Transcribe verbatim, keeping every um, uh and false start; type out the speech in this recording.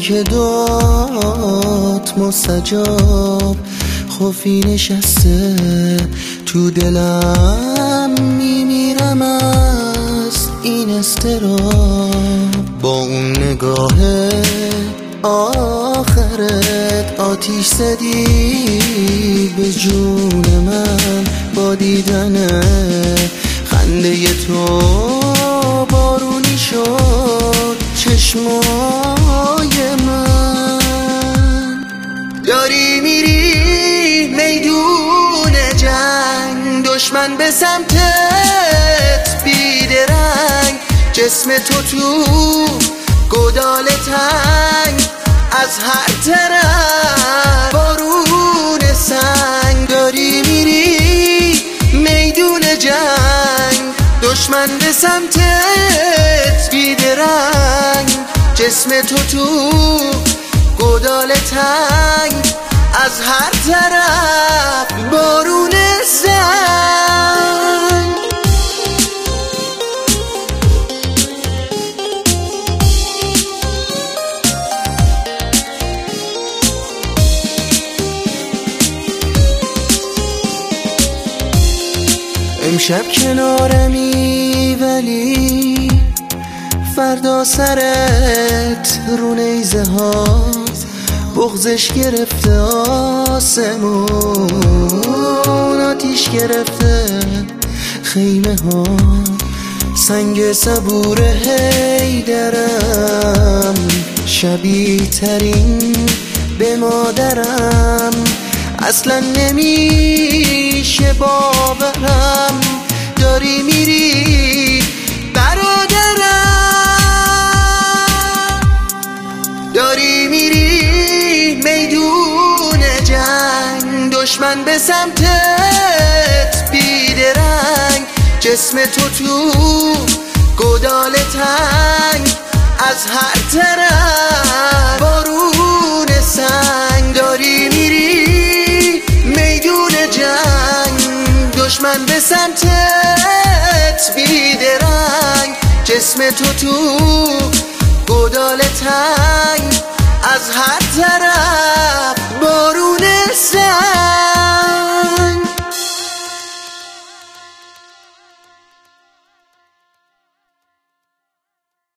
که داد مستجاب، خوفی نشسته تو دلم، میمیرم از این استراب. با اون نگاه آخرت آتیش زدی به جون من، با دیدن خنده تو بارونی شد چشمای من. داری میری میدون جنگ، دشمن به سمتت بیدرنگ، جسم تو تو گودال تنگ، از هر طرف بارون سنگ. داری میری میدون جنگ، دشمن به سمتت بیدرنگ، جسم تو تو گودال تنگ، از هر طرف بارون سنگ. امشب کنارمی ولی فردا سرت رو نیزه ها، بغزش گرفته آسمون، آتیش گرفته خیمه ها، سنگ صبور حیدرم، شبیه ترین به مادرم، اصلا نمیشه باورم. داری میری برادرم، داری میری میدون جنگ، دشمن به سمتت بیدرنگ، جسم تو تو گودال تنگ، از هر طرف بارون سنگ. داری میری میدون جنگ، دشمن به سمتت بیدرنگ، جسم تو تو گودال تنگ، از هر طرف